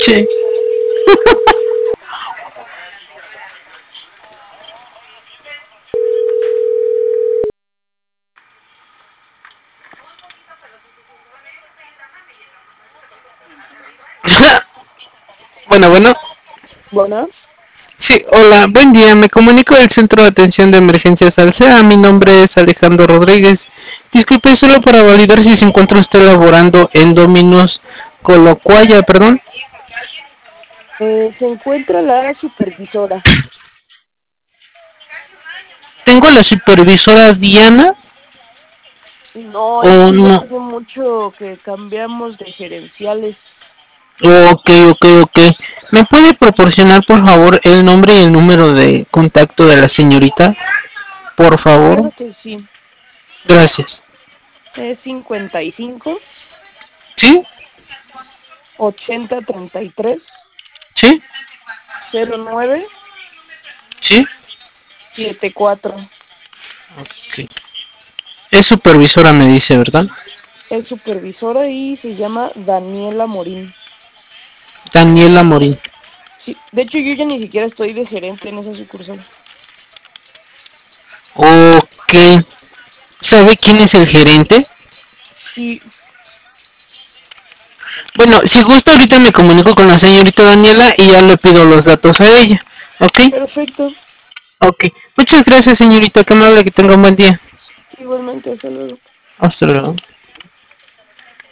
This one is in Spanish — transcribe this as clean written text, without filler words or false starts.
che. Bueno, bueno. Bueno, Sí, hola, buen día. Me comunico del Centro de Atención de Emergencias Alsea. Mi nombre es Alejandro Rodríguez. Disculpe, solo para validar si se encuentra usted laborando en Dominos Colocuaya, perdón. se encuentra la supervisora. Tengo a la supervisora Diana No, es o que ya no. hace mucho que cambiamos de gerenciales. Ok, ok, ok. ¿Me puede proporcionar por favor el nombre y el número de contacto de la señorita? Por favor. Claro que sí. Gracias. Es 55 ¿Sí? 80 33 ¿Sí? 09 ¿Sí? 74. Ok. Es supervisora, me dice, ¿verdad? Es supervisora y se llama Daniela Morín. Daniela Morín. Sí, de hecho yo ya ni siquiera estoy de gerente en esa sucursal. Ok. ¿Sabe quién es el gerente? Sí, Bueno, si gusta ahorita me comunico con la señorita Daniela y ya le pido los datos a ella. ¿Ok? perfecto. Ok. Muchas gracias señorita, que amable, que tenga un buen día. Igualmente, hasta luego. Hasta luego.